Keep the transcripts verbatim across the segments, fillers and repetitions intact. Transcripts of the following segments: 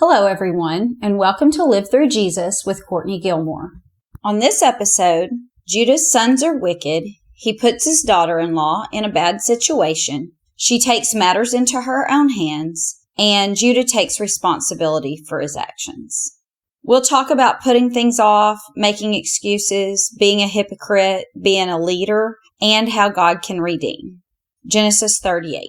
Hello, everyone, and welcome to Live Through Jesus with Courtney Gilmore. On this episode, Judah's sons are wicked. He puts his daughter-in-law in a bad situation. She takes matters into her own hands, and Judah takes responsibility for his actions. We'll talk about putting things off, making excuses, being a hypocrite, being a leader, and how God can redeem. Genesis thirty-eight.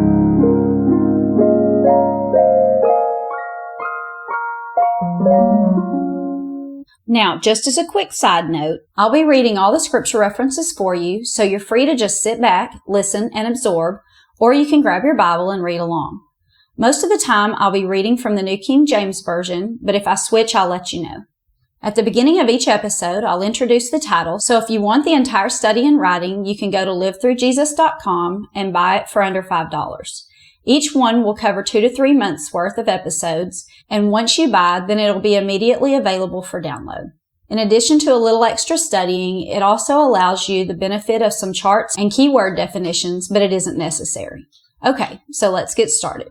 Now, just as a quick side note, I'll be reading all the scripture references for you, so you're free to just sit back, listen, and absorb, or you can grab your Bible and read along. Most of the time, I'll be reading from the New King James Version, but if I switch, I'll let you know. At the beginning of each episode, I'll introduce the title, so if you want the entire study in writing, you can go to live through jesus dot com and buy it for under five dollars. Each one will cover two to three months worth of episodes, and once you buy, then it'll be immediately available for download. In addition to a little extra studying, it also allows you the benefit of some charts and keyword definitions, but it isn't necessary. Okay, so let's get started.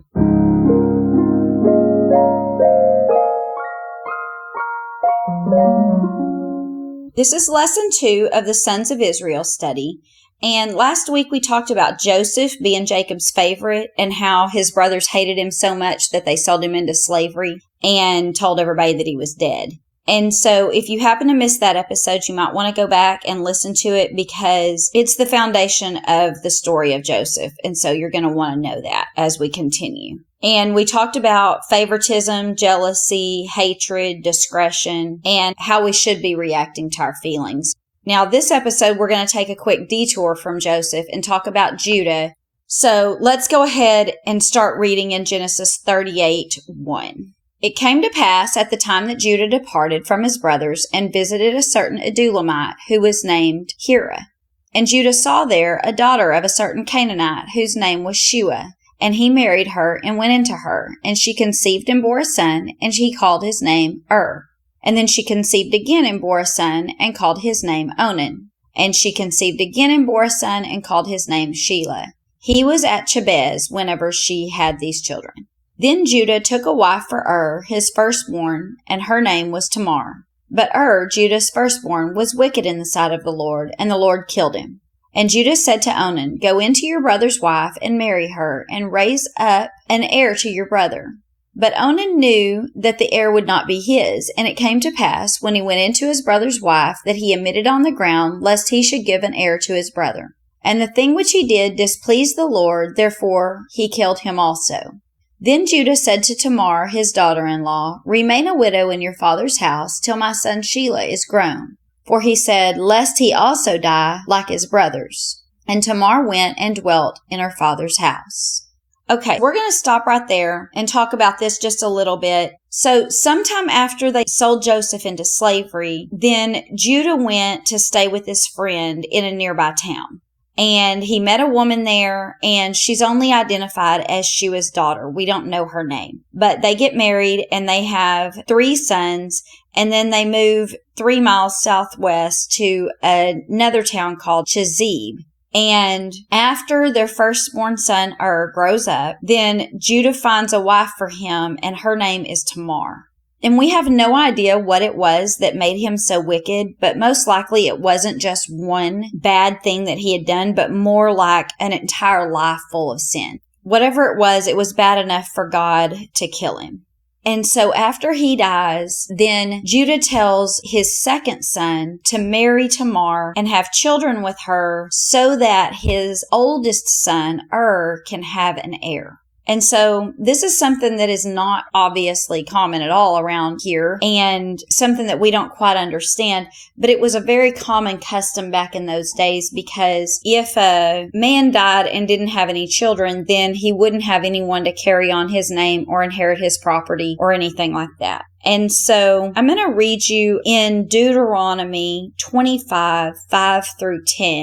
This is lesson two of the Sons of Israel study. And last week we talked about Joseph being Jacob's favorite and how his brothers hated him so much that they sold him into slavery and told everybody that he was dead. And so if you happen to miss that episode, you might want to go back and listen to it because it's the foundation of the story of Joseph. And so you're going to want to know that as we continue. And we talked about favoritism, jealousy, hatred, discretion, and how we should be reacting to our feelings. Now, this episode, we're going to take a quick detour from Joseph and talk about Judah. So let's go ahead and start reading in Genesis thirty-eight one. It came to pass at the time that Judah departed from his brothers and visited a certain Adullamite who was named Hira. And Judah saw there a daughter of a certain Canaanite whose name was Shua. And he married her and went into her. And she conceived and bore a son, and he called his name Ur. And then she conceived again and bore a son, and called his name Onan. And she conceived again and bore a son, and called his name Shelah. He was at Jabez whenever she had these children. Then Judah took a wife for Ur, his firstborn, and her name was Tamar. But Ur, Judah's firstborn, was wicked in the sight of the Lord, and the Lord killed him. And Judah said to Onan, Go into your brother's wife, and marry her, and raise up an heir to your brother. But Onan knew that the heir would not be his, and it came to pass, when he went into his brother's wife, that he emitted on the ground, lest he should give an heir to his brother. And the thing which he did displeased the Lord, therefore he killed him also. Then Judah said to Tamar, his daughter-in-law, Remain a widow in your father's house, till my son Shelah is grown. For he said, Lest he also die like his brothers. And Tamar went and dwelt in her father's house. Okay, we're going to stop right there and talk about this just a little bit. So sometime after they sold Joseph into slavery, then Judah went to stay with his friend in a nearby town. And he met a woman there, and she's only identified as Shua's daughter. We don't know her name. But they get married, and they have three sons, and then they move three miles southwest to another town called Chezib. And after their firstborn son, Ur, grows up, then Judah finds a wife for him, and her name is Tamar. And we have no idea what it was that made him so wicked, but most likely it wasn't just one bad thing that he had done, but more like an entire life full of sin. Whatever it was, it was bad enough for God to kill him. And so after he dies, then Judah tells his second son to marry Tamar and have children with her so that his oldest son, Ur, can have an heir. And so this is something that is not obviously common at all around here and something that we don't quite understand, but it was a very common custom back in those days because if a man died and didn't have any children, then he wouldn't have anyone to carry on his name or inherit his property or anything like that. And so I'm going to read you in Deuteronomy twenty-five, five through ten.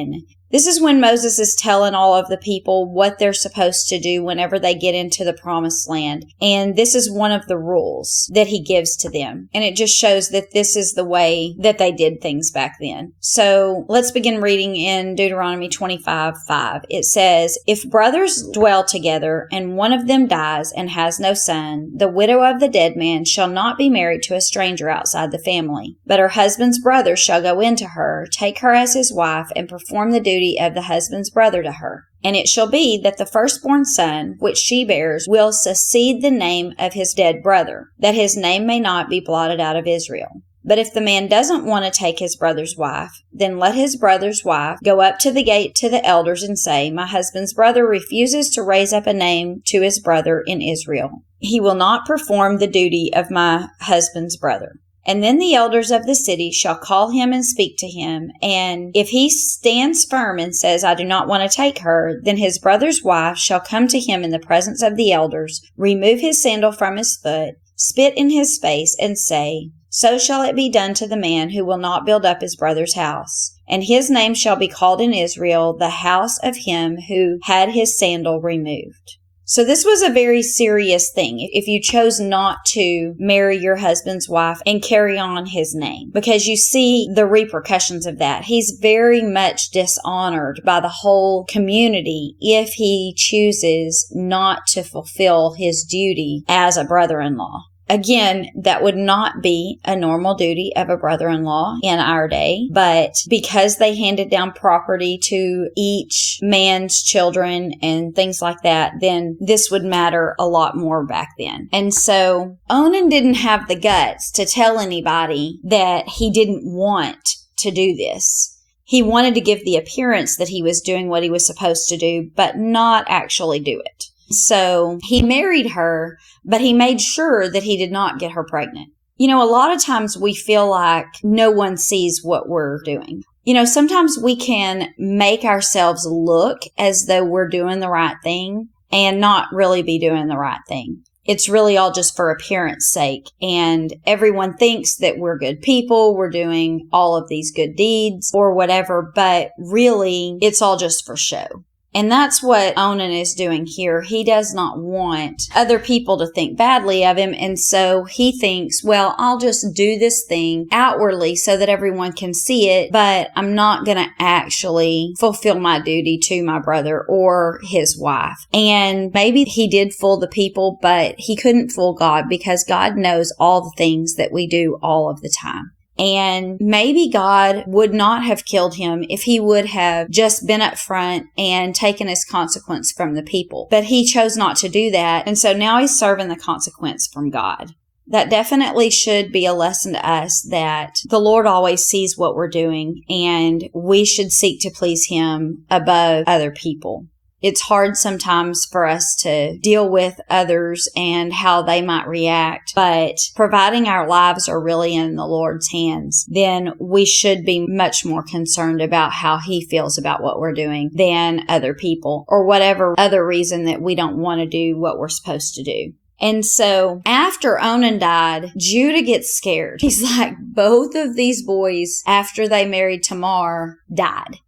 This is when Moses is telling all of the people what they're supposed to do whenever they get into the promised land. And this is one of the rules that he gives to them. And it just shows that this is the way that they did things back then. So let's begin reading in Deuteronomy twenty-five five. It says, "If brothers dwell together and one of them dies and has no son, the widow of the dead man shall not be married to a stranger outside the family. But her husband's brother shall go in to her, take her as his wife, and perform the duty of the husband's brother to her. And it shall be that the firstborn son, which she bears, will succeed the name of his dead brother, that his name may not be blotted out of Israel. But if the man doesn't want to take his brother's wife, then let his brother's wife go up to the gate to the elders and say, 'My husband's brother refuses to raise up a name to his brother in Israel. He will not perform the duty of my husband's brother.' And then the elders of the city shall call him and speak to him. And if he stands firm and says, 'I do not want to take her,' then his brother's wife shall come to him in the presence of the elders, remove his sandal from his foot, spit in his face, and say, 'So shall it be done to the man who will not build up his brother's house. And his name shall be called in Israel, the house of him who had his sandal removed.'" So this was a very serious thing if you chose not to marry your husband's wife and carry on his name, because you see the repercussions of that. He's very much dishonored by the whole community if he chooses not to fulfill his duty as a brother-in-law. Again, that would not be a normal duty of a brother-in-law in our day, but because they handed down property to each man's children and things like that, then this would matter a lot more back then. And so Onan didn't have the guts to tell anybody that he didn't want to do this. He wanted to give the appearance that he was doing what he was supposed to do, but not actually do it. So he married her, but he made sure that he did not get her pregnant. You know, a lot of times we feel like no one sees what we're doing. You know, sometimes we can make ourselves look as though we're doing the right thing and not really be doing the right thing. It's really all just for appearance sake. And everyone thinks that we're good people, we're doing all of these good deeds or whatever, but really it's all just for show. And that's what Onan is doing here. He does not want other people to think badly of him. And so he thinks, well, I'll just do this thing outwardly so that everyone can see it, but I'm not going to actually fulfill my duty to my brother or his wife. And maybe he did fool the people, but he couldn't fool God, because God knows all the things that we do all of the time. And maybe God would not have killed him if he would have just been up front and taken his consequence from the people. But he chose not to do that. And so now he's serving the consequence from God. That definitely should be a lesson to us that the Lord always sees what we're doing, and we should seek to please him above other people. It's hard sometimes for us to deal with others and how they might react, but providing our lives are really in the Lord's hands, then we should be much more concerned about how he feels about what we're doing than other people, or whatever other reason that we don't want to do what we're supposed to do. And so after Onan died, Judah gets scared. He's like, both of these boys, after they married Tamar, died.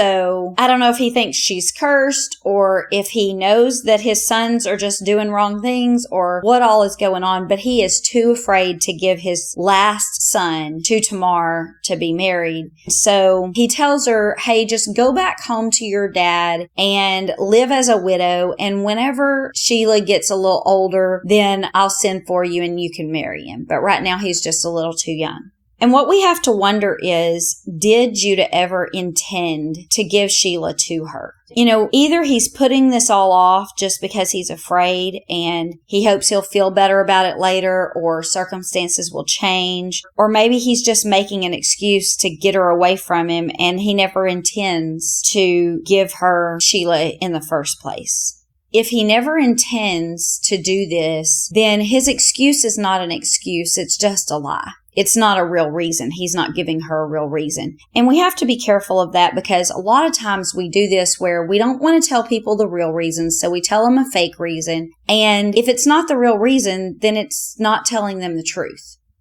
So I don't know if he thinks she's cursed, or if he knows that his sons are just doing wrong things, or what all is going on, but he is too afraid to give his last son to Tamar to be married. So he tells her, hey, just go back home to your dad and live as a widow. And whenever Sheila gets a little older, then I'll send for you and you can marry him. But right now he's just a little too young. And what we have to wonder is, did Judah ever intend to give Sheila to her? You know, either he's putting this all off just because he's afraid and he hopes he'll feel better about it later, or circumstances will change, or maybe he's just making an excuse to get her away from him and he never intends to give her Sheila in the first place. If he never intends to do this, then his excuse is not an excuse, it's just a lie. It's not a real reason. He's not giving her a real reason. And we have to be careful of that, because a lot of times we do this where we don't want to tell people the real reasons, so we tell them a fake reason. And if it's not the real reason, then it's not telling them the truth.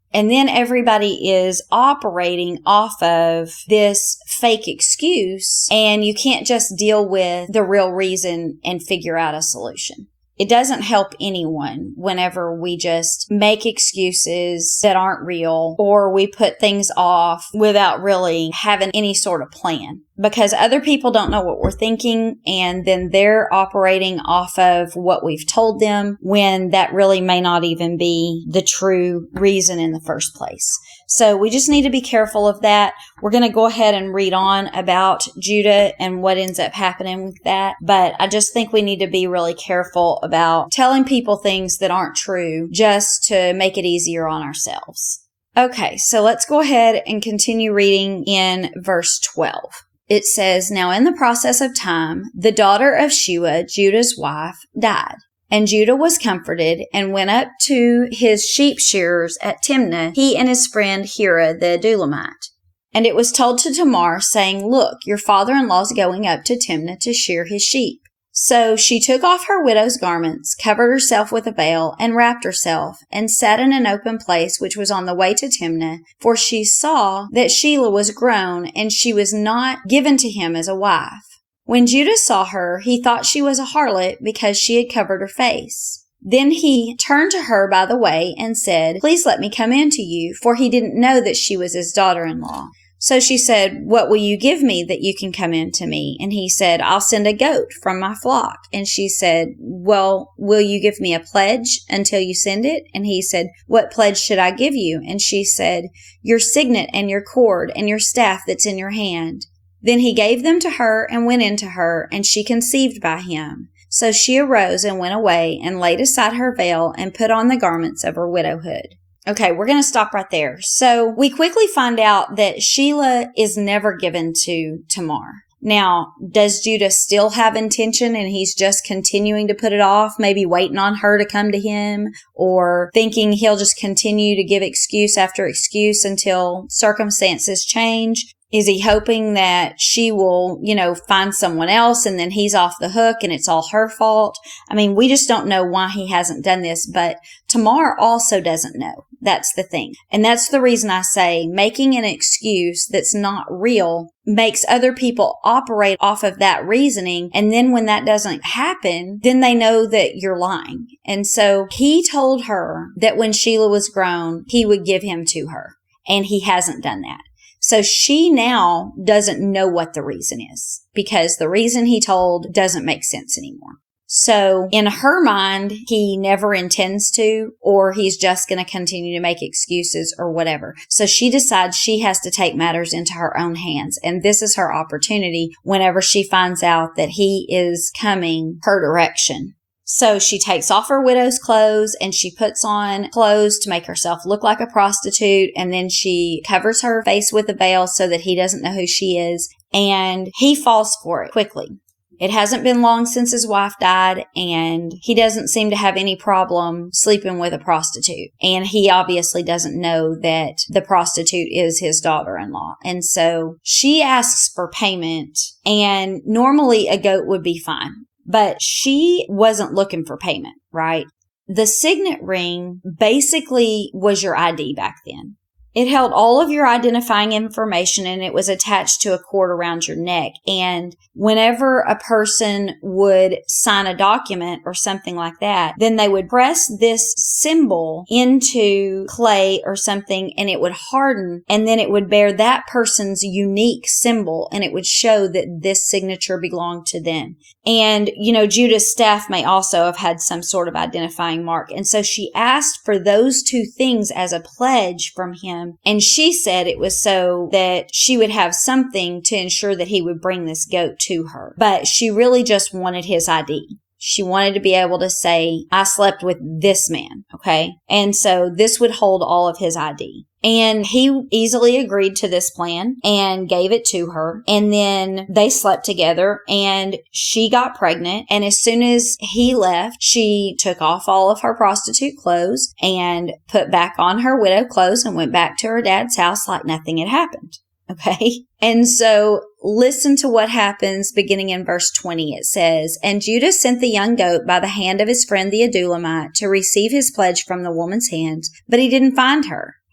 And then everybody is operating off of this fake excuse, and you can't just deal with the real reason and figure out a solution. It doesn't help anyone whenever we just make excuses that aren't real, or we put things off without really having any sort of plan, because other people don't know what we're thinking, and then they're operating off of what we've told them when that really may not even be the true reason in the first place. So we just need to be careful of that. We're going to go ahead and read on about Judah and what ends up happening with that. But I just think we need to be really careful about telling people things that aren't true just to make it easier on ourselves. Okay, so let's go ahead and continue reading in verse twelve. It says, "Now in the process of time, the daughter of Shua, Judah's wife, died. And Judah was comforted and went up to his sheep shearers at Timnah, he and his friend Hira the Adulamite. And it was told to Tamar, saying, Look, your father-in-law is going up to Timnah to shear his sheep. So she took off her widow's garments, covered herself with a veil, and wrapped herself, and sat in an open place which was on the way to Timnah, for she saw that Shelah was grown, and she was not given to him as a wife. When Judah saw her, he thought she was a harlot because she had covered her face. Then he turned to her by the way and said, Please let me come in to you, for he didn't know that she was his daughter-in-law. So she said, What will you give me that you can come in to me? And he said, I'll send a goat from my flock. And she said, Well, will you give me a pledge until you send it? And he said, What pledge should I give you? And she said, Your signet and your cord and your staff that's in your hand. Then he gave them to her and went in to her, and she conceived by him. So she arose and went away and laid aside her veil and put on the garments of her widowhood. Okay, we're going to stop right there. So we quickly find out that Shelah is never given to Tamar. Now, does Judah still have intention and he's just continuing to put it off, maybe waiting on her to come to him, or thinking he'll just continue to give excuse after excuse until circumstances change? Is he hoping that she will, you know, find someone else and then he's off the hook and it's all her fault? I mean, we just don't know why he hasn't done this, but Tamar also doesn't know. That's the thing. And that's the reason I say making an excuse that's not real makes other people operate off of that reasoning. And then when that doesn't happen, then they know that you're lying. And so he told her that when Shelah was grown, he would give him to her. And he hasn't done that. So she now doesn't know what the reason is because the reason he told doesn't make sense anymore. So in her mind, he never intends to, or he's just going to continue to make excuses or whatever. So she decides she has to take matters into her own hands. And this is her opportunity whenever she finds out that he is coming her direction. So she takes off her widow's clothes and she puts on clothes to make herself look like a prostitute. And then she covers her face with a veil so that he doesn't know who she is. And he falls for it quickly. It hasn't been long since his wife died, and he doesn't seem to have any problem sleeping with a prostitute. And he obviously doesn't know that the prostitute is his daughter-in-law. And so she asks for payment, and normally a goat would be fine. But she wasn't looking for payment, right? The signet ring basically was your I D back then. It held all of your identifying information and it was attached to a cord around your neck. And whenever a person would sign a document or something like that, then they would press this symbol into clay or something and it would harden, and then it would bear that person's unique symbol and it would show that this signature belonged to them. And, you know, Judah's staff may also have had some sort of identifying mark. And so she asked for those two things as a pledge from him. And she said it was so that she would have something to ensure that he would bring this goat to her. But she really just wanted his I D. She wanted to be able to say, I slept with this man, okay? And so this would hold all of his I D. And he easily agreed to this plan and gave it to her. And then they slept together and she got pregnant. And as soon as he left, she took off all of her prostitute clothes and put back on her widow clothes and went back to her dad's house like nothing had happened. Okay. And so listen to what happens beginning in verse twenty. It says, And Judah sent the young goat by the hand of his friend the Adulamite to receive his pledge from the woman's hands, but he didn't find her.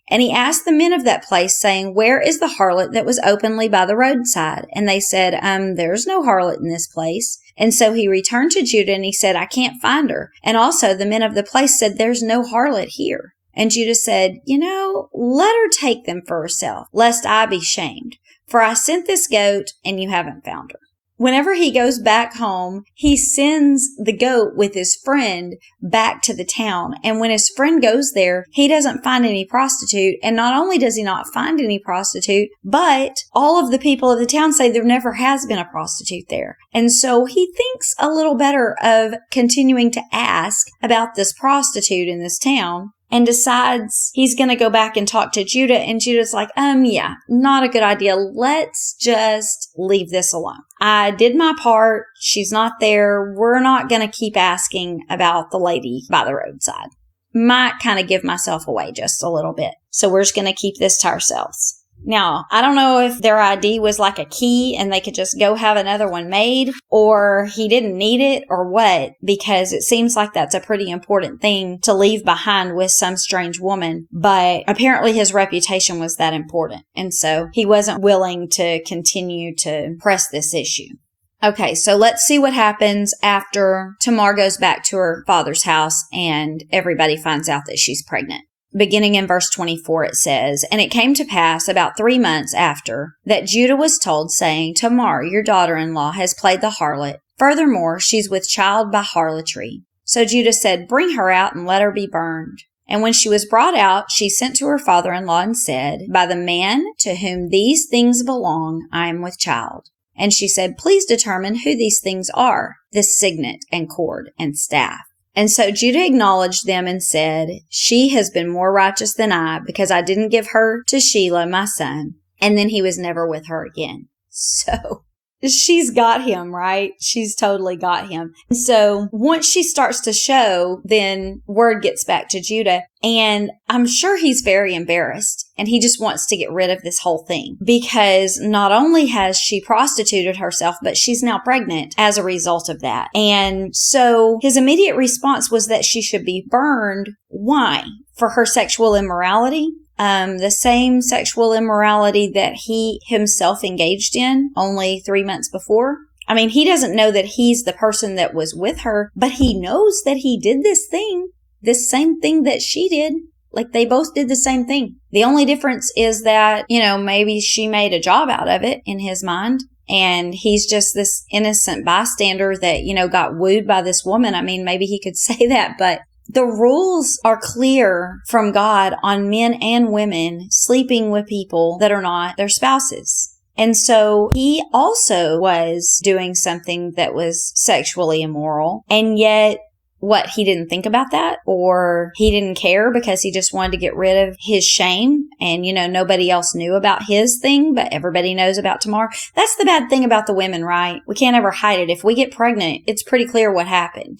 And he asked the men of that place, saying, Where is the harlot that was openly by the roadside? And they said, Um, there's no harlot in this place. And so he returned to Judah and he said, I can't find her. And also the men of the place said, There's no harlot here. And Judah said, You know, let her take them for herself, lest I be shamed. For I sent this goat and you haven't found her. Whenever he goes back home, he sends the goat with his friend back to the town. And when his friend goes there, he doesn't find any prostitute. And not only does he not find any prostitute, but all of the people of the town say there never has been a prostitute there. And so he thinks a little better of continuing to ask about this prostitute in this town, and decides he's going to go back and talk to Judah. And Judah's like, um, yeah, not a good idea. Let's just leave this alone. I did my part. She's not there. We're not going to keep asking about the lady by the roadside. Might kind of give myself away just a little bit. So we're just going to keep this to ourselves. Now, I don't know if their I D was like a key and they could just go have another one made, or he didn't need it or what, because it seems like that's a pretty important thing to leave behind with some strange woman. But apparently his reputation was that important. And so he wasn't willing to continue to press this issue. Okay, so let's see what happens after Tamar goes back to her father's house and everybody finds out that she's pregnant. Beginning in verse twenty-four, it says, And it came to pass about three months after that Judah was told, saying, Tamar, your daughter-in-law, has played the harlot. Furthermore, she's with child by harlotry. So Judah said, Bring her out and let her be burned. And when she was brought out, she sent to her father-in-law and said, By the man to whom these things belong, I am with child. And she said, Please determine who these things are, this signet and cord and staff. And so Judah acknowledged them and said, She has been more righteous than I, because I didn't give her to Shelah, my son. And then he was never with her again. So she's got him, right? She's totally got him. And so once she starts to show, then word gets back to Judah. And I'm sure he's very embarrassed. And he just wants to get rid of this whole thing. Because not only has she prostituted herself, but she's now pregnant as a result of that. And so his immediate response was that she should be burned. Why? For her sexual immorality? Um, the same sexual immorality that he himself engaged in only three months before. I mean, he doesn't know that he's the person that was with her, but he knows that he did this thing, this same thing that she did. Like, they both did the same thing. The only difference is that, you know, maybe she made a job out of it in his mind. And he's just this innocent bystander that, you know, got wooed by this woman. I mean, maybe he could say that, but the rules are clear from God on men and women sleeping with people that are not their spouses. And so he also was doing something that was sexually immoral. And yet, what, he didn't think about that? Or he didn't care because he just wanted to get rid of his shame? And, you know, nobody else knew about his thing, but everybody knows about Tamar. That's the bad thing about the women, right? We can't ever hide it. If we get pregnant, it's pretty clear what happened.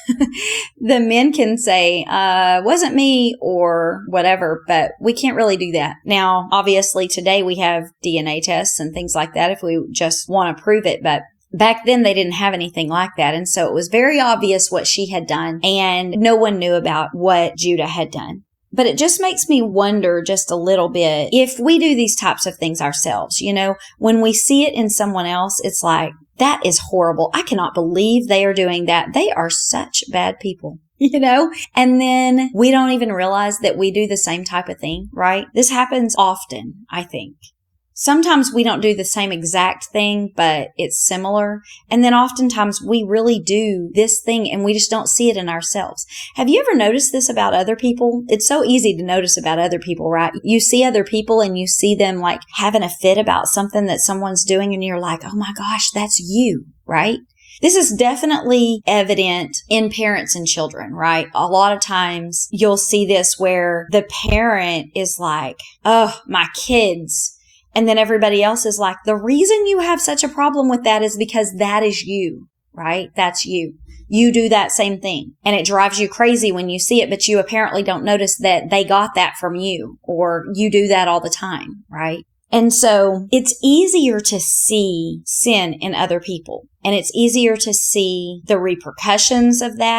The men can say, uh, wasn't me or whatever, but we can't really do that. Now, obviously today we have D N A tests and things like that if we just want to prove it, but back then they didn't have anything like that. And so it was very obvious what she had done, and no one knew about what Judah had done. But it just makes me wonder just a little bit if we do these types of things ourselves. You know, when we see it in someone else, it's like, that is horrible. I cannot believe they are doing that. They are such bad people, you know? And then we don't even realize that we do the same type of thing, right? This happens often, I think. Sometimes we don't do the same exact thing, but it's similar. And then oftentimes we really do this thing and we just don't see it in ourselves. Have you ever noticed this about other people? It's so easy to notice about other people, right? You see other people and you see them like having a fit about something that someone's doing and you're like, oh my gosh, that's you, right? This is definitely evident in parents and children, right? A lot of times you'll see this where the parent is like, oh, my kids. And then everybody else is like, the reason you have such a problem with that is because that is you, right? That's you. You do that same thing. And it drives you crazy when you see it, but you apparently don't notice that they got that from you, or you do that all the time, right? And so it's easier to see sin in other people, and it's easier to see the repercussions of that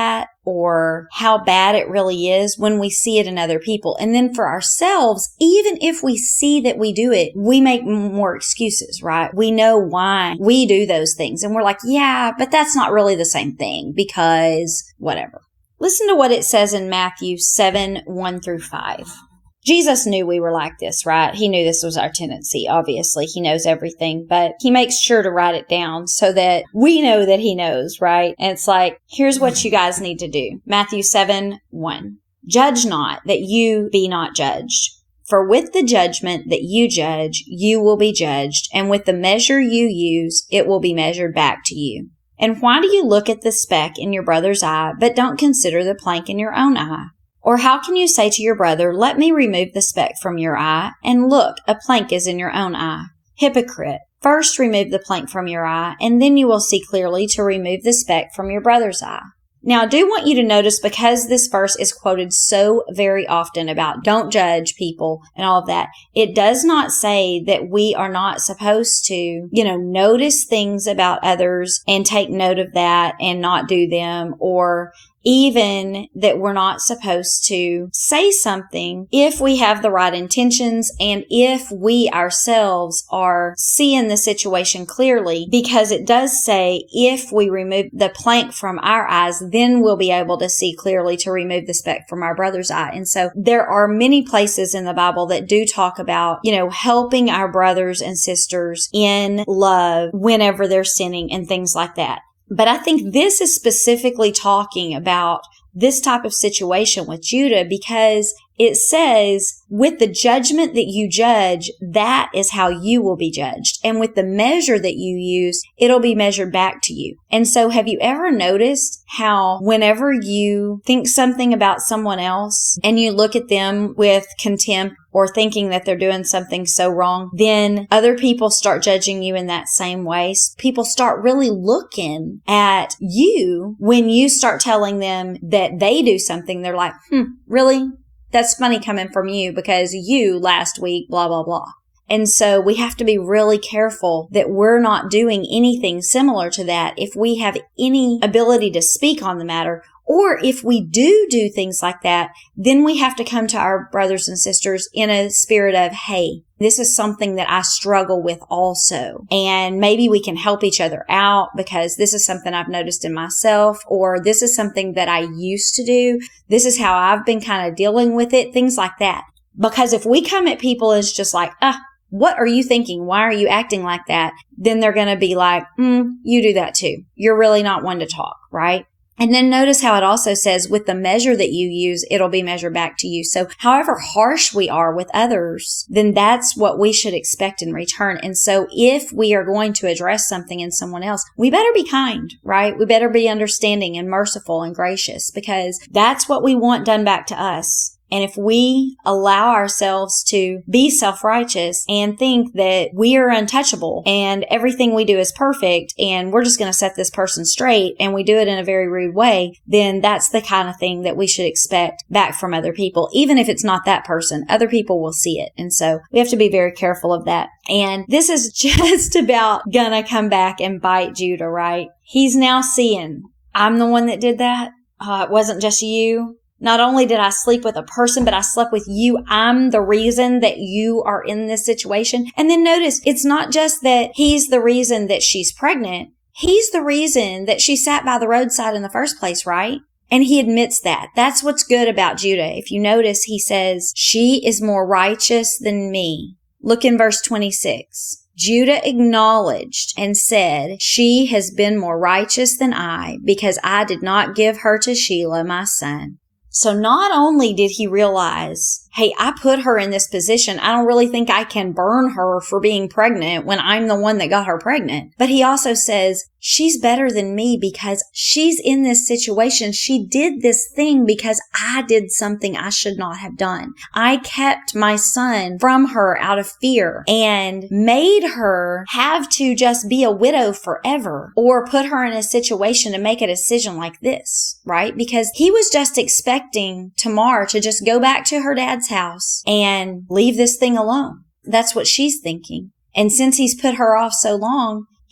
or how bad it really is when we see it in other people. And then for ourselves, even if we see that we do it, we make more excuses, right? We know why we do those things. And we're like, yeah, but that's not really the same thing because whatever. Listen to what it says in Matthew seven, one through five. Jesus knew we were like this, right? He knew this was our tendency. Obviously, he knows everything, but he makes sure to write it down so that we know that he knows, right? And it's like, here's what you guys need to do. Matthew seven, one. Judge not, that you be not judged. For with the judgment that you judge, you will be judged, and with the measure you use, it will be measured back to you. And why do you look at the speck in your brother's eye, but don't consider the plank in your own eye? Or how can you say to your brother, let me remove the speck from your eye, and look, a plank is in your own eye? Hypocrite, first remove the plank from your eye, and then you will see clearly to remove the speck from your brother's eye. Now, I do want you to notice, because this verse is quoted so very often about don't judge people and all of that, it does not say that we are not supposed to, you know, notice things about others and take note of that and not do them, or even that we're not supposed to say something if we have the right intentions and if we ourselves are seeing the situation clearly, because it does say if we remove the plank from our eyes, then we'll be able to see clearly to remove the speck from our brother's eye. And so there are many places in the Bible that do talk about, you know, helping our brothers and sisters in love whenever they're sinning and things like that. But I think this is specifically talking about this type of situation with Judah, because it says, with the judgment that you judge, that is how you will be judged. And with the measure that you use, it'll be measured back to you. And so have you ever noticed how whenever you think something about someone else and you look at them with contempt or thinking that they're doing something so wrong, then other people start judging you in that same way. People start really looking at you when you start telling them that they do something. They're like, hmm, really? That's funny coming from you because you last week, blah, blah, blah. And so we have to be really careful that we're not doing anything similar to that if we have any ability to speak on the matter. Or if we do do things like that, then we have to come to our brothers and sisters in a spirit of, hey, this is something that I struggle with also. And maybe we can help each other out because this is something I've noticed in myself, or this is something that I used to do. This is how I've been kind of dealing with it, things like that. Because if we come at people as just like, ah, what are you thinking? Why are you acting like that? Then they're going to be like, mm, you do that too. You're really not one to talk, right? And then notice how it also says, with the measure that you use, it'll be measured back to you. So however harsh we are with others, then that's what we should expect in return. And so if we are going to address something in someone else, we better be kind, right? We better be understanding and merciful and gracious, because that's what we want done back to us. And if we allow ourselves to be self-righteous and think that we are untouchable and everything we do is perfect and we're just going to set this person straight and we do it in a very rude way, then that's the kind of thing that we should expect back from other people. Even if it's not that person, other people will see it. And so we have to be very careful of that. And this is just about gonna come back and bite Judah, right? He's now seeing, I'm the one that did that. Uh, it wasn't just you. Not only did I sleep with a person, but I slept with you. I'm the reason that you are in this situation. And then notice, it's not just that he's the reason that she's pregnant. He's the reason that she sat by the roadside in the first place, right? And he admits that. That's what's good about Judah. If you notice, he says, she is more righteous than me. Look in verse twenty-six. Judah acknowledged and said, she has been more righteous than I, because I did not give her to Shelah, my son. So not only did he realize, hey, I put her in this position. I don't really think I can burn her for being pregnant when I'm the one that got her pregnant. But he also says, she's better than me because she's in this situation. She did this thing because I did something I should not have done. I kept my son from her out of fear and made her have to just be a widow forever, or put her in a situation to make a decision like this, right? Because he was just expecting Tamar to just go back to her dad's house and leave this thing alone. That's what she's thinking. And since he's put her off so long,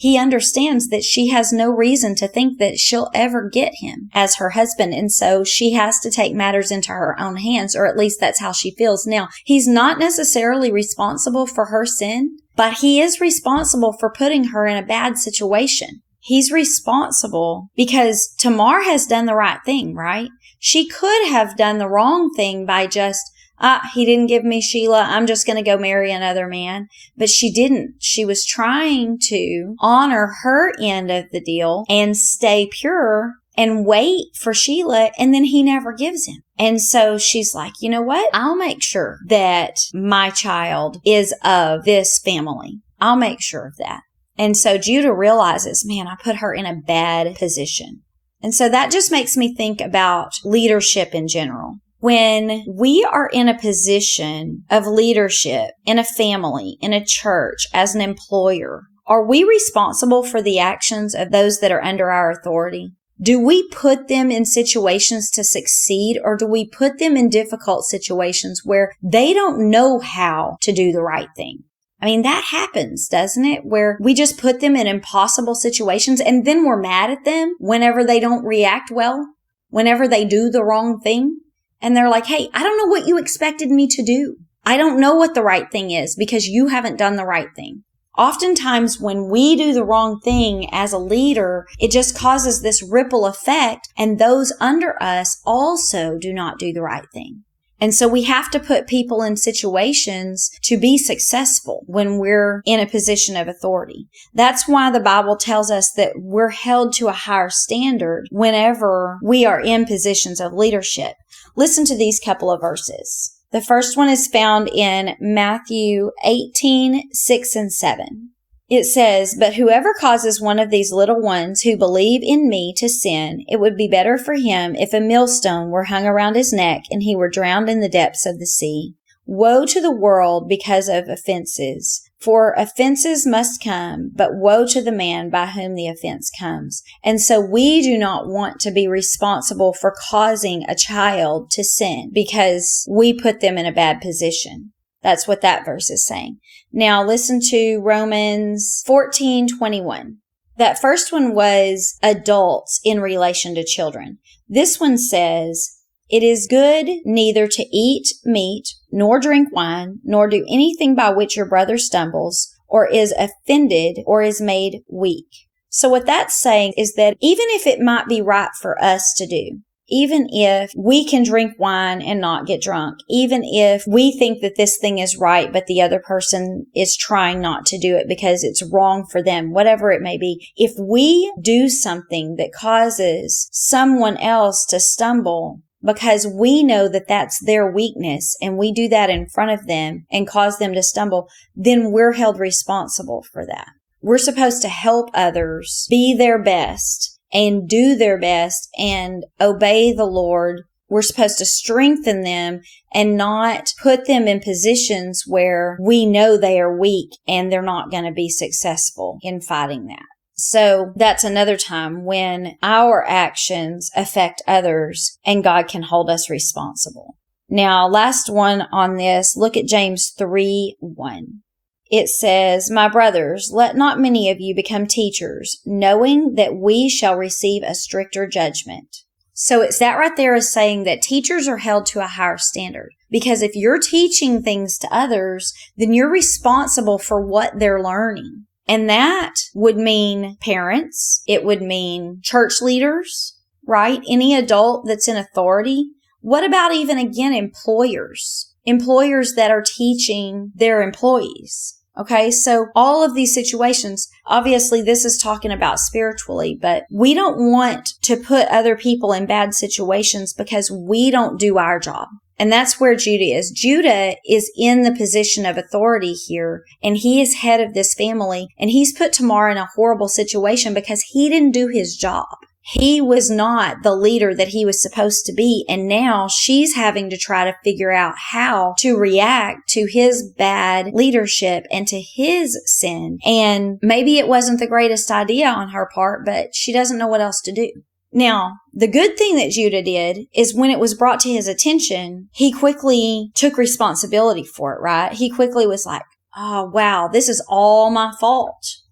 he understands that she has no reason to think that she'll ever get him as her husband. And so she has to take matters into her own hands, or at least that's how she feels. Now, he's not necessarily responsible for her sin, but he is responsible for putting her in a bad situation. He's responsible because Tamar has done the right thing, right? She could have done the wrong thing by just, ah, he didn't give me Sheila, I'm just going to go marry another man. But she didn't. She was trying to honor her end of the deal and stay pure and wait for Sheila, and then he never gives him. And so she's like, you know what? I'll make sure that my child is of this family. I'll make sure of that. And so Judah realizes, man, I put her in a bad position. And so that just makes me think about leadership in general. When we are in a position of leadership in a family, in a church, as an employer, are we responsible for the actions of those that are under our authority? Do we put them in situations to succeed, or do we put them in difficult situations where they don't know how to do the right thing? I mean, that happens, doesn't it? Where we just put them in impossible situations and then we're mad at them whenever they don't react well, whenever they do the wrong thing. And they're like, hey, I don't know what you expected me to do. I don't know what the right thing is because you haven't done the right thing. Oftentimes when we do the wrong thing as a leader, it just causes this ripple effect, and those under us also do not do the right thing. And so we have to put people in situations to be successful when we're in a position of authority. That's why the Bible tells us that we're held to a higher standard whenever we are in positions of leadership. Listen to these couple of verses. The first one is found in Matthew eighteen, six and seven. It says, "But whoever causes one of these little ones who believe in me to sin, it would be better for him if a millstone were hung around his neck and he were drowned in the depths of the sea. Woe to the world because of offenses. For offenses must come, but woe to the man by whom the offense comes." And so we do not want to be responsible for causing a child to sin because we put them in a bad position. That's what that verse is saying. Now listen to Romans fourteen twenty-one. That first one was adults in relation to children. This one says, "It is good neither to eat meat, nor drink wine, nor do anything by which your brother stumbles, or is offended, or is made weak." So what that's saying is that even if it might be right for us to do, even if we can drink wine and not get drunk, even if we think that this thing is right, but the other person is trying not to do it because it's wrong for them, whatever it may be, if we do something that causes someone else to stumble because we know that that's their weakness and we do that in front of them and cause them to stumble, then we're held responsible for that. We're supposed to help others be their best and do their best and obey the Lord. We're supposed to strengthen them and not put them in positions where we know they are weak and they're not going to be successful in fighting that. So that's another time when our actions affect others and God can hold us responsible. Now, last one on this, look at James three one. It says, "My brothers, let not many of you become teachers, knowing that we shall receive a stricter judgment." So it's that right there is saying that teachers are held to a higher standard. Because if you're teaching things to others, then you're responsible for what they're learning. And that would mean parents. It would mean church leaders, right? Any adult that's in authority. What about even, again, employers? Employers that are teaching their employees. Okay, so all of these situations, obviously this is talking about spiritually, but we don't want to put other people in bad situations because we don't do our job. And that's where Judah is. Judah is in the position of authority here, and he is head of this family, and he's put Tamar in a horrible situation because he didn't do his job. He was not the leader that he was supposed to be, and now she's having to try to figure out how to react to his bad leadership and to his sin. And maybe it wasn't the greatest idea on her part, but she doesn't know what else to do. Now, the good thing that Judah did is when it was brought to his attention, he quickly took responsibility for it, right? He quickly was like, "Oh, wow, this is all my fault.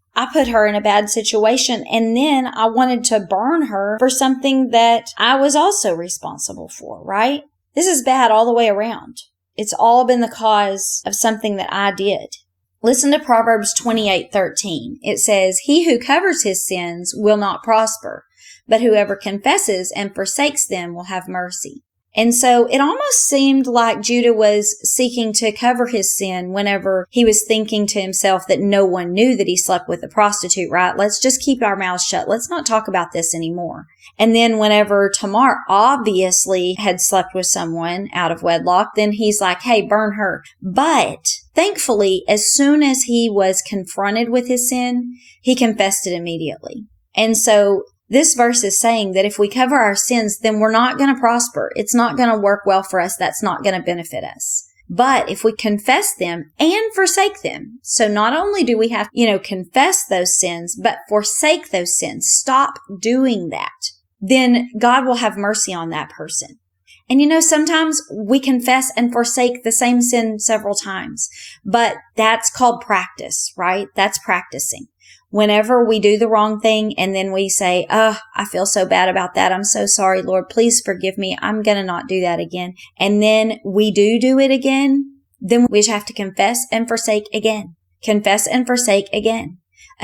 I put her in a bad situation, and then I wanted to burn her for something that I was also responsible for, right? This is bad all the way around. It's all been the cause of something that I did. Listen to Proverbs twenty-eight thirteen. It says, "He who covers his sins will not prosper, but whoever confesses and forsakes them will have mercy." And so it almost seemed like Judah was seeking to cover his sin whenever he was thinking to himself that no one knew that he slept with a prostitute, right? Let's just keep our mouths shut. Let's not talk about this anymore. And then whenever Tamar obviously had slept with someone out of wedlock, then he's like, hey, burn her. But thankfully, as soon as he was confronted with his sin, he confessed it immediately. And so this verse is saying that if we cover our sins, then we're not going to prosper. It's not going to work well for us. That's not going to benefit us. But if we confess them and forsake them, so not only do we have, you know, confess those sins, but forsake those sins, stop doing that, then God will have mercy on that person. And you know, sometimes we confess and forsake the same sin several times, but that's called practice, right? That's practicing. Whenever we do the wrong thing and then we say, oh, I feel so bad about that. I'm so sorry, Lord. Please forgive me. I'm going to not do that again. And then we do do it again. Then we just have to confess and forsake again. Confess and forsake again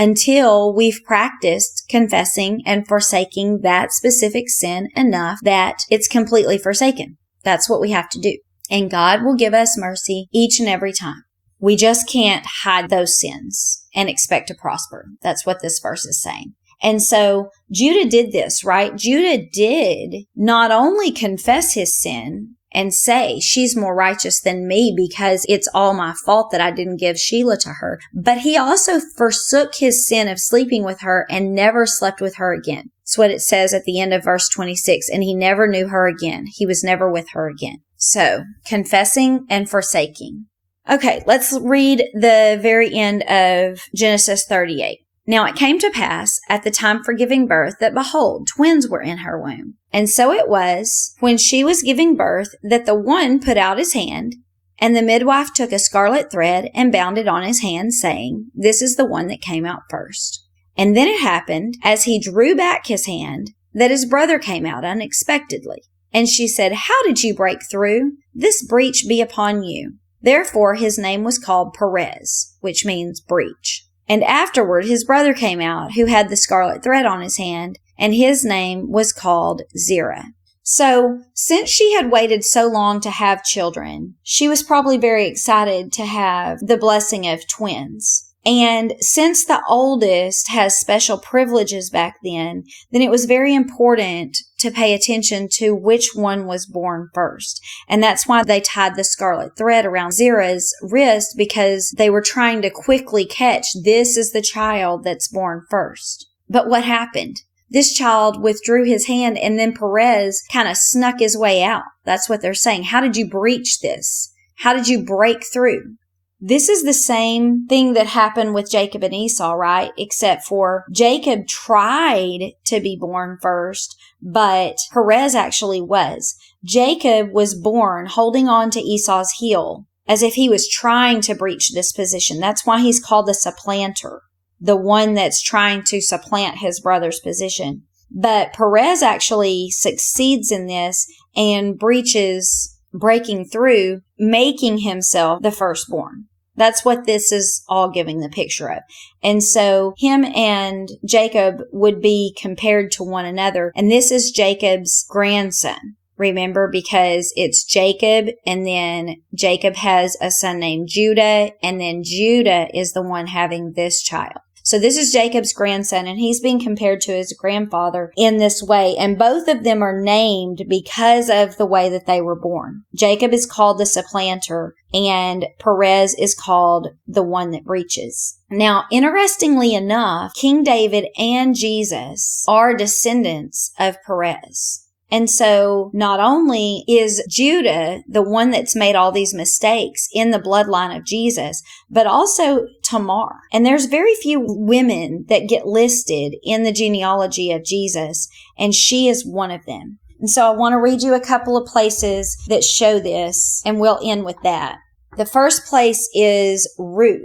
until we've practiced confessing and forsaking that specific sin enough that it's completely forsaken. That's what we have to do. And God will give us mercy each and every time. We just can't hide those sins and expect to prosper. That's what this verse is saying. And so Judah did this, right? Judah did not only confess his sin and say, she's more righteous than me because it's all my fault that I didn't give Sheila to her, but he also forsook his sin of sleeping with her and never slept with her again. That's what it says at the end of verse twenty-six. And he never knew her again. He was never with her again. So confessing and forsaking. Okay, let's read the very end of Genesis thirty-eight. Now it came to pass at the time for giving birth that, behold, twins were in her womb. And so it was, when she was giving birth, that the one put out his hand, and the midwife took a scarlet thread and bound it on his hand, saying, this is the one that came out first. And then it happened, as he drew back his hand, that his brother came out unexpectedly. And she said, how did you break through? This breach be upon you. Therefore his name was called Perez, which means breach. And afterward his brother came out, who had the scarlet thread on his hand, and his name was called Zerah. So, since she had waited so long to have children, she was probably very excited to have the blessing of twins. And since the oldest has special privileges back then, then it was very important to pay attention to which one was born first. And that's why they tied the scarlet thread around Zerah's wrist, because they were trying to quickly catch, this is the child that's born first. But what happened? This child withdrew his hand, and then Perez kind of snuck his way out. That's what they're saying. How did you breach this? How did you break through? This is the same thing that happened with Jacob and Esau, right? Except for Jacob tried to be born first, but Perez actually was. Jacob was born holding on to Esau's heel as if he was trying to breach this position. That's why he's called the supplanter, the one that's trying to supplant his brother's position. But Perez actually succeeds in this and breaches, breaking through, making himself the firstborn. That's what this is all giving the picture of. And so him and Jacob would be compared to one another. And this is Jacob's grandson. Remember, because it's Jacob, and then Jacob has a son named Judah, and then Judah is the one having this child. So this is Jacob's grandson, and he's being compared to his grandfather in this way. And both of them are named because of the way that they were born. Jacob is called the supplanter, and Perez is called the one that breaches. Now, interestingly enough, King David and Jesus are descendants of Perez. And so not only is Judah the one that's made all these mistakes in the bloodline of Jesus, but also Tamar. And there's very few women that get listed in the genealogy of Jesus, and she is one of them. And so I want to read you a couple of places that show this, and we'll end with that. The first place is Ruth.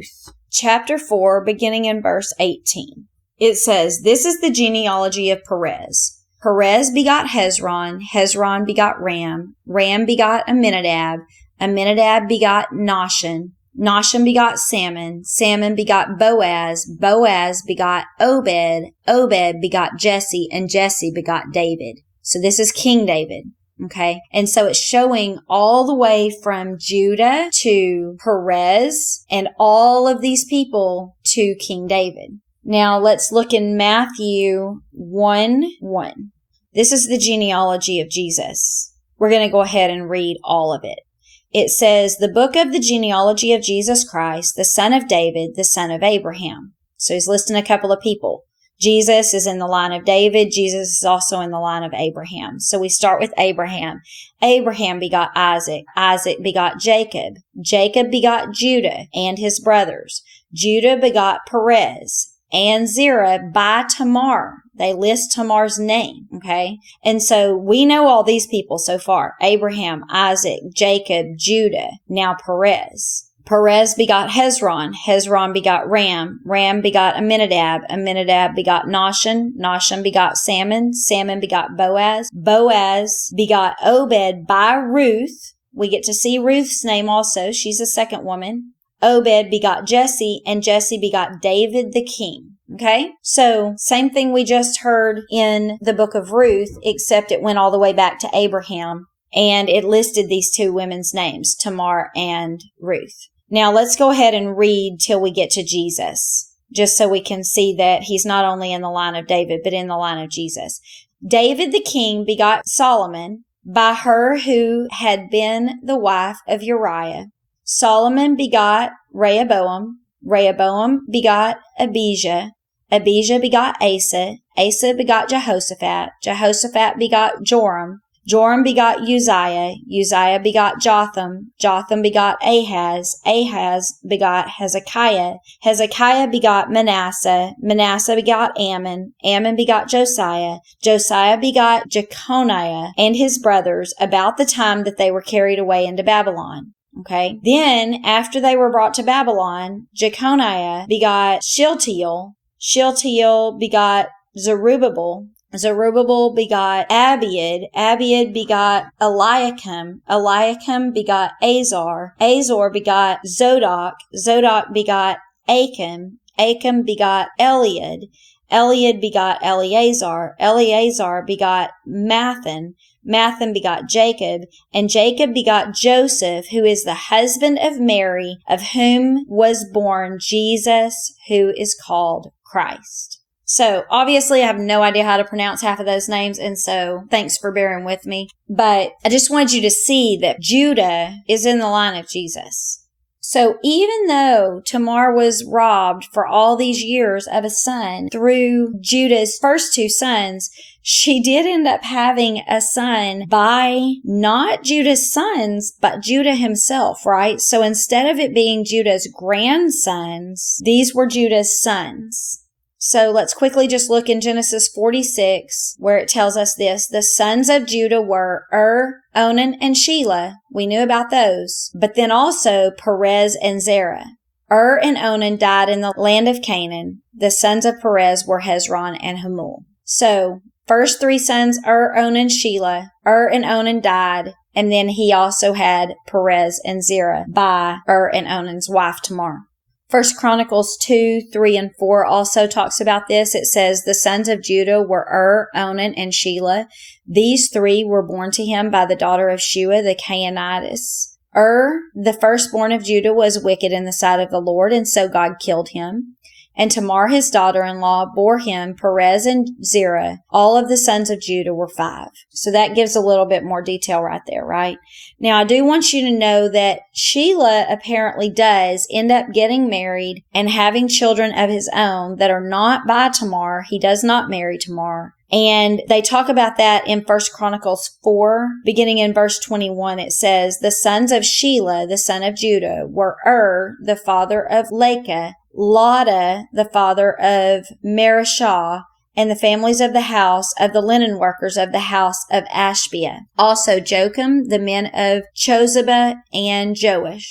chapter four, beginning in verse eighteen. It says, "This is the genealogy of Perez. Perez begot Hezron. Hezron begot Ram. Ram begot Amminadab. Amminadab begot Nahshon. Nahshon begot Salmon. Salmon begot Boaz. Boaz begot Obed. Obed begot Jesse. And Jesse begot David." So this is King David. Okay. And so it's showing all the way from Judah to Perez and all of these people to King David. Now let's look in Matthew one one. This is the genealogy of Jesus. We're going to go ahead and read all of it. It says, "The book of the genealogy of Jesus Christ, the son of David, the son of Abraham." So he's listing a couple of people. Jesus is in the line of David. Jesus is also in the line of Abraham. So we start with Abraham. Abraham begot Isaac. Isaac begot Jacob. Jacob begot Judah and his brothers. Judah begot Perez and Zerah by Tamar. They list Tamar's name, okay? And so we know all these people so far. Abraham, Isaac, Jacob, Judah, now Perez. Perez begot Hezron. Hezron begot Ram. Ram begot Amminadab. Amminadab begot Nahshon. Nahshon begot Salmon. Salmon begot Boaz. Boaz begot Obed by Ruth. We get to see Ruth's name also. She's the second woman. Obed begot Jesse, and Jesse begot David the king. Okay? So, same thing we just heard in the book of Ruth, except it went all the way back to Abraham, and it listed these two women's names, Tamar and Ruth. Now, let's go ahead and read till we get to Jesus, just so we can see that he's not only in the line of David, but in the line of Jesus. David the king begot Solomon by her who had been the wife of Uriah. Solomon begot Rehoboam. Rehoboam begot Abijah. Abijah begot Asa. Asa begot Jehoshaphat. Jehoshaphat begot Joram. Joram begot Uzziah. Uzziah begot Jotham. Jotham begot Ahaz. Ahaz begot Hezekiah. Hezekiah begot Manasseh. Manasseh begot Ammon. Ammon begot Josiah. Josiah begot Jeconiah and his brothers about the time that they were carried away into Babylon. Okay. Then, after they were brought to Babylon, Jeconiah begot Shealtiel. Shealtiel begot Zerubbabel. Zerubbabel begot Abiud. Abiud begot Eliakim. Eliakim begot Azor. Azor begot Zodok. Zodok begot Achim. Achim begot Eliud. Eliud begot Eleazar. Eleazar begot Mathan. Mathan begot Jacob, and Jacob begot Joseph, who is the husband of Mary, of whom was born Jesus, who is called Christ. So, obviously, I have no idea how to pronounce half of those names, and so thanks for bearing with me. But I just wanted you to see that Judah is in the line of Jesus. So even though Tamar was robbed for all these years of a son through Judah's first two sons, she did end up having a son by not Judah's sons, but Judah himself, right? So instead of it being Judah's grandsons, these were Judah's sons. So let's quickly just look in Genesis forty-six, where it tells us this. The sons of Judah were Ur, Onan, and Shelah. We knew about those. But then also Perez and Zerah. Ur and Onan died in the land of Canaan. The sons of Perez were Hezron and Hamul. So, first three sons, Ur, Onan, Shelah. Ur and Onan died. And then he also had Perez and Zerah by Ur and Onan's wife Tamar. First Chronicles two, three, and four also talks about this. It says, the sons of Judah were Ur, Onan, and Shelah. These three were born to him by the daughter of Shua the Canaanitess. Ur, the firstborn of Judah, was wicked in the sight of the Lord, and so God killed him. And Tamar, his daughter-in-law, bore him Perez and Zerah. All of the sons of Judah were five. So that gives a little bit more detail right there, right? Now, I do want you to know that Shelah apparently does end up getting married and having children of his own that are not by Tamar. He does not marry Tamar. And they talk about that in First Chronicles four, beginning in verse twenty-one. It says, the sons of Shelah, the son of Judah, were Ur, the father of Leka, Lada, the father of Marishah, and the families of the house of the linen workers of the house of Ashbia. Also Jocham, the men of Chozeba and Joash.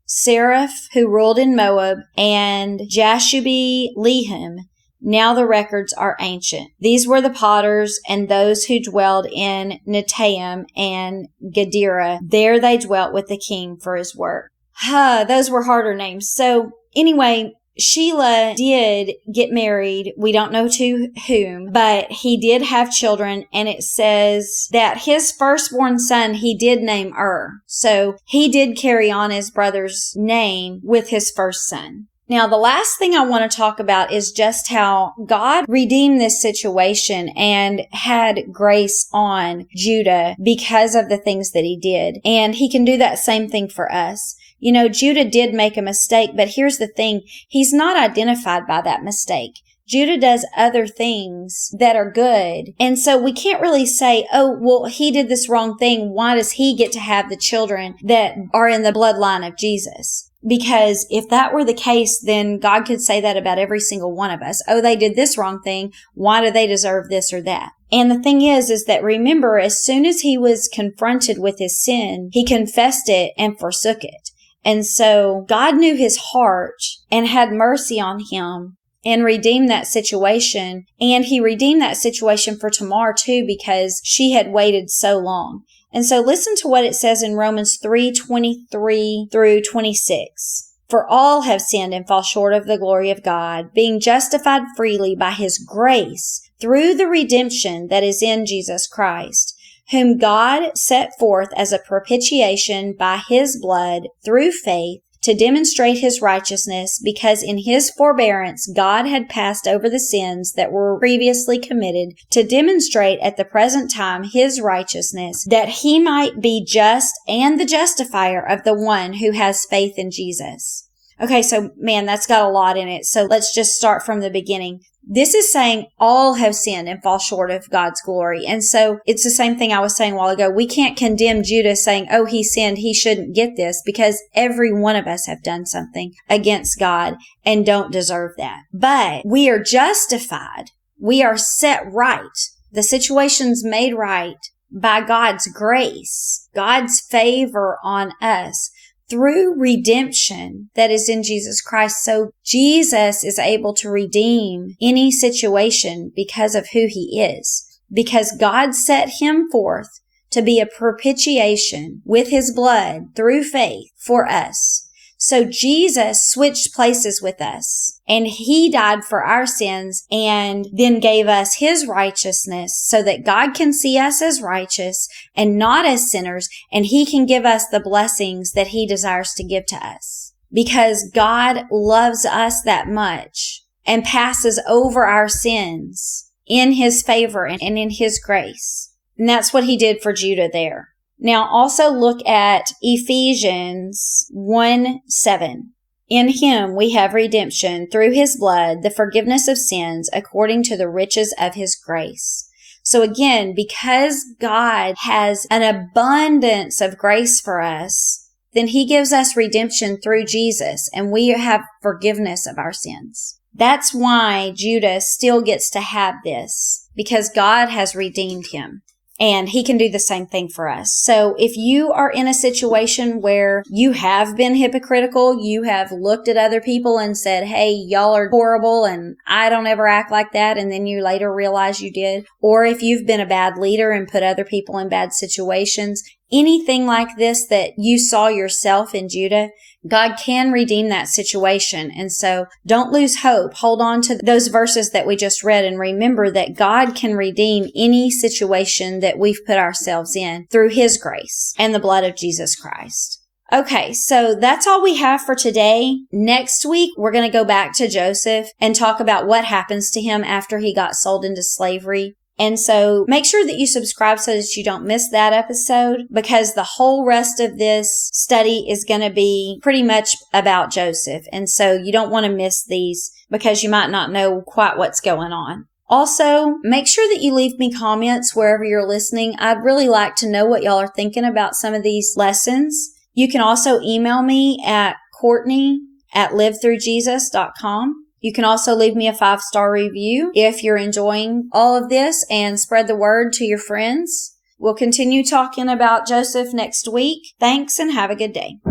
Seraph, who ruled in Moab, and Jashubi-Lehem. Now the records are ancient. These were the potters and those who dwelled in Netaim and Gedera. There they dwelt with the king for his work. Huh, those were harder names. So anyway, Shelah did get married. We don't know to whom, but he did have children, and it says that his firstborn son he did name Ur. So he did carry on his brother's name with his first son. Now, the last thing I want to talk about is just how God redeemed this situation and had grace on Judah because of the things that he did. And he can do that same thing for us. You know, Judah did make a mistake, but here's the thing. He's not identified by that mistake. Judah does other things that are good. And so we can't really say, oh, well, he did this wrong thing. Why does he get to have the children that are in the bloodline of Jesus? Because if that were the case, then God could say that about every single one of us. Oh, they did this wrong thing. Why do they deserve this or that? And the thing is, is that remember, as soon as he was confronted with his sin, he confessed it and forsook it. And so God knew his heart and had mercy on him and redeemed that situation. And he redeemed that situation for Tamar too, because she had waited so long. And so listen to what it says in Romans three twenty-three through twenty-six. For all have sinned and fall short of the glory of God, being justified freely by his grace through the redemption that is in Jesus Christ, whom God set forth as a propitiation by his blood through faith to demonstrate his righteousness, because in his forbearance God had passed over the sins that were previously committed, to demonstrate at the present time his righteousness, that he might be just and the justifier of the one who has faith in Jesus. Okay, so man, that's got a lot in it. So let's just start from the beginning. This is saying all have sinned and fall short of God's glory. And so it's the same thing I was saying a while ago. We can't condemn Judah saying, oh, he sinned, he shouldn't get this, because every one of us have done something against God and don't deserve that. But we are justified. We are set right. The situation's made right by God's grace, God's favor on us, through redemption that is in Jesus Christ. So Jesus is able to redeem any situation because of who he is, because God set him forth to be a propitiation with his blood through faith for us. So Jesus switched places with us, and he died for our sins and then gave us his righteousness so that God can see us as righteous and not as sinners, and he can give us the blessings that he desires to give to us. Because God loves us that much and passes over our sins in his favor and in his grace. And that's what he did for Judah there. Now also look at Ephesians one seven. In him we have redemption through his blood, the forgiveness of sins according to the riches of his grace. So again, because God has an abundance of grace for us, then he gives us redemption through Jesus, and we have forgiveness of our sins. That's why Judah still gets to have this, because God has redeemed him. And he can do the same thing for us. So if you are in a situation where you have been hypocritical, you have looked at other people and said, hey, y'all are horrible and I don't ever act like that, and then you later realize you did, or if you've been a bad leader and put other people in bad situations, anything like this that you saw yourself in Judah, God can redeem that situation. And so don't lose hope. Hold on to those verses that we just read and remember that God can redeem any situation that we've put ourselves in through his grace and the blood of Jesus Christ. Okay, so that's all we have for today. Next week, we're going to go back to Joseph and talk about what happens to him after he got sold into slavery. And so make sure that you subscribe so that you don't miss that episode, because the whole rest of this study is going to be pretty much about Joseph. And so you don't want to miss these because you might not know quite what's going on. Also, make sure that you leave me comments wherever you're listening. I'd really like to know what y'all are thinking about some of these lessons. You can also email me at Courtney at live through jesus dot com. You can also leave me a five-star review if you're enjoying all of this, and spread the word to your friends. We'll continue talking about Joseph next week. Thanks and have a good day.